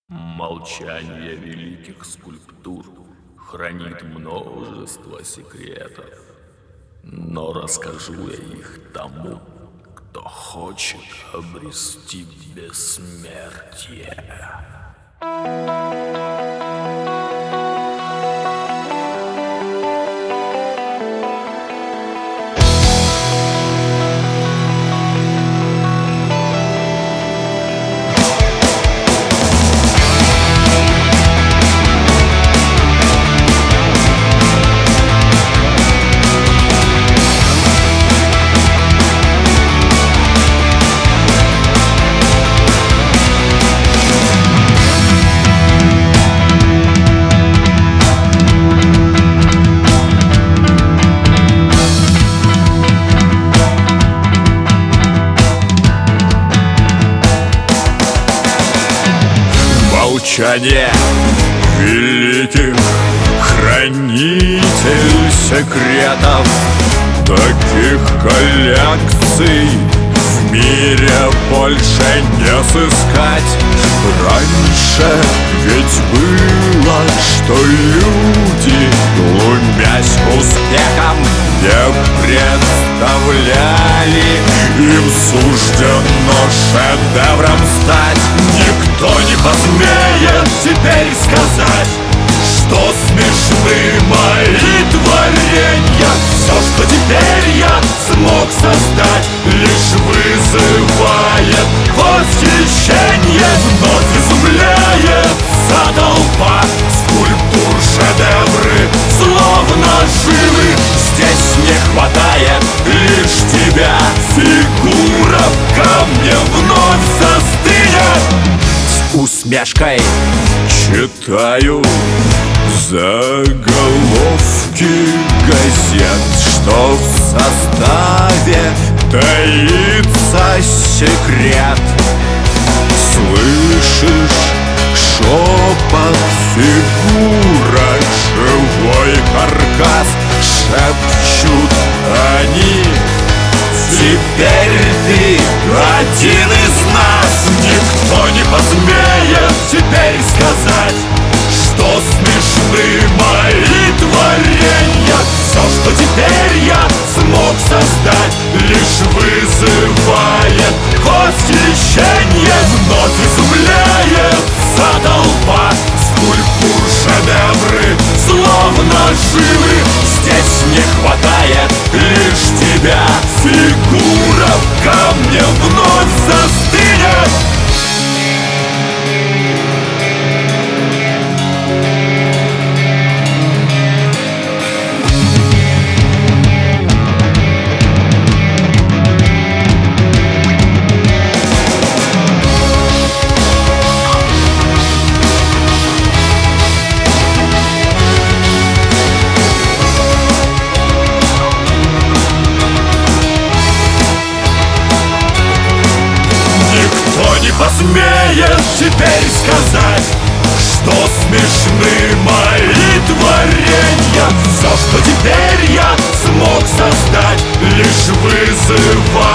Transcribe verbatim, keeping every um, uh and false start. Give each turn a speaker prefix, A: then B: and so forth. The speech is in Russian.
A: Молчание великих скульптур хранит множество секретов, но расскажу я их тому, кто хочет обрести бессмертие. Молчание великих, хранитель секретов. Таких коллекций в мире больше не сыскать. Раньше ведь было, что люди, глумясь успехом, не представляли, им суждено шедевром стать. Никто не посмеет теперь сказать, что смешны мои творения. Все, что теперь я смог создать, лишь вызывает восхищение. Вновь изумляется толпа скульптур, шедевры словно живы. Здесь не хватает лишь тебя, фигура в камне вновь застынет. С усмешкой читаю заголовки газет, что в составе таится секрет. Слышишь шепот, фигура, живой каркас, шепчут они: теперь ты один из нас. Никто не посмеет теперь сказать, что смешны мои творения. Все, что теперь я смог создать, лишь вызывает восхищение. Вновь изумляется толпа скульптур, шедевры словно живы. Здесь не хватает лишь тебя, фигура в камне вновь застынет. Посмеет теперь сказать, что смешны мои творения. Все, что теперь я смог создать, лишь вызывает